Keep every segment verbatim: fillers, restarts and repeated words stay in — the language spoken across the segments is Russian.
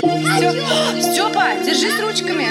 Степа, держись ручками.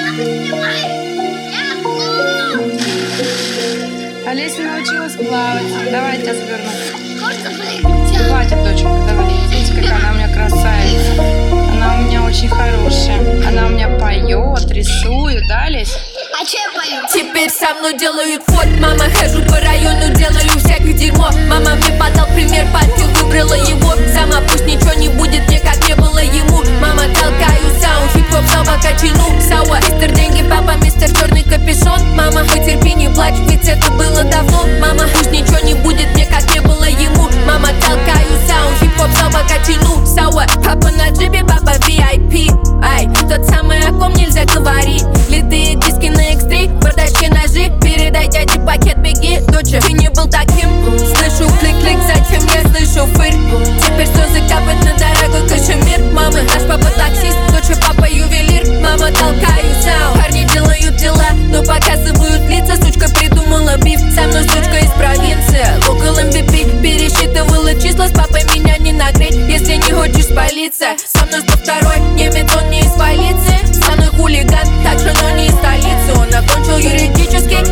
Олеся научилась плавать. Давай я тебя заверну. Хватит, доченька, давай. Видите, какая она у меня красавица. Она у меня очень хорошая. Она у меня поет, рисует, да, Олеся? А че я пою? Теперь со мной делают фот. Мама, хожу по району, делаю всякое дерьмо. Мама мне подал пример, подпил, выбрала его. Сама пусть ничего не будет, мне как не было ему. Мама, толкаю саунд, хип-хоп снова качину. Сауа, мистер деньги, папа, мистер черный капюшон. Мама, потерпи, не плачь, ведь это было давно. Мама, пусть ничего не будет, мне как не было ему. Мама, толкаю саунд, хип-хоп снова качину. Сауа, папа на джипе, папа ви ай пи. Ай, тот самый, о ком нельзя говорить. Литые диски на икс три, бардачки ножи. Передай дяде пакет, беги, доча, ты не был таким. Слышу клик-клик, затем я слышу фырь. Теперь слезы капают на дорогой кашемир. Мама, наш папа таксист, доча, папа ювелир. Мама, толкаю саунд, парни делают дела, но показывают лица. Сучка придумала биф, со мной сучка из провинции. Около эм би пи пересчитывала числа. С папой меня не нагреть, если не хочешь спалиться. Со мной сто второй немец, он не из полиции. Со мной хулиган, также, но не из столицы. Он окончил юридический,